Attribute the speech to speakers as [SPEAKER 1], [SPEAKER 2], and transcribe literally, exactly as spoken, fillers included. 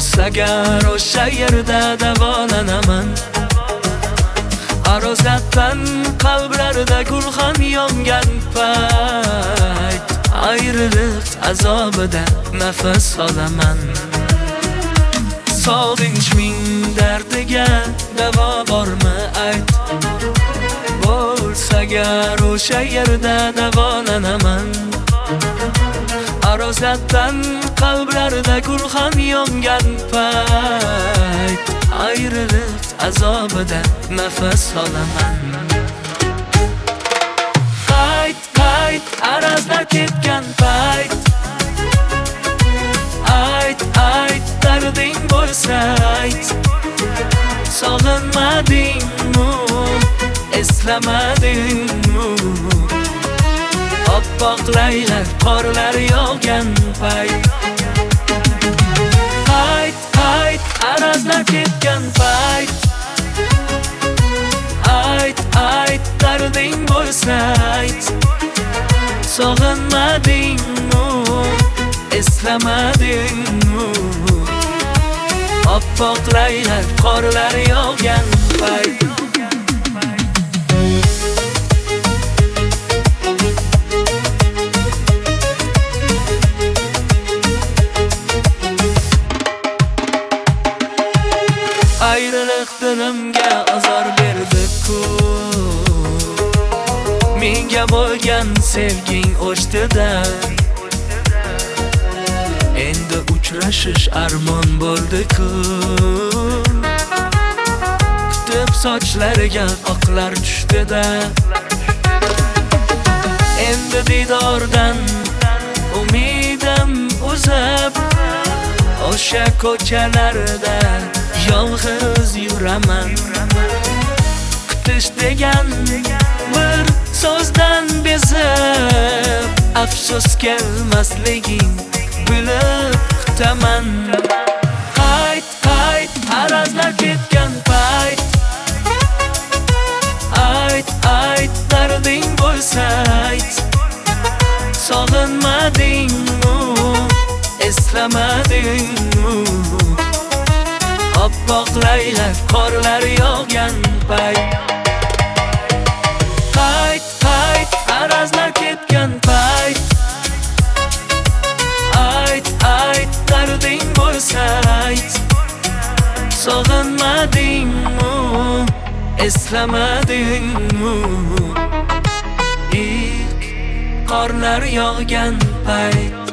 [SPEAKER 1] agar o'sha yerda davolanaman. Arosatdan qalblarida gulxan yongan payt, ayriliq azobida nafas olaman. So'dinch ming dardiga davo bormi ayt, bo'lsa agar o'sha yerda davolanaman. Arosatdan qalblarida gulxan yongan payt, ayriliq azobida nafas olaman. Qayt, qayt, arazlab ketgan payt, ayt, ayt, darding bo'lsa ayt. Sog'inmadingmi, eslamadingmi? Oppoq laylar, qorlar yog'gan payt, qayt, qayt, arazlab ketgan payt, ayt, ayt, darding bo'lsa ayt. Sog'inmadingmi, eslamadingmi? Oppoq laylar, qorlar yog'gan payt. Ayriliq dilimga azor berdi-ku, menga bo'lgan sevging o'chdi-da. Endi uchrashish armon bo'ldi-ku, kutib sochlariga oqlar tushdi-da. Endi didordan umidim uzib, o'sha ko'chalarda yolg'iz yuraman. Kutish degan bir so'zdan bezib, afsus kelmasliging bilib kutaman. Qayt, qayt, arazlab ketgan payt, ayt, ayt, darding bo'lsa ayt. Sog'inmadingmi, eslamadingmi? Oppoq laylar, qorlar yog'gan payt, qayt, qayt, arazlab ketgan payt, ayt, ayt, darding bo'lsa ayt. Sog'inmadingmi, eslamadingmi? Ilk qorlar yog'gan payt.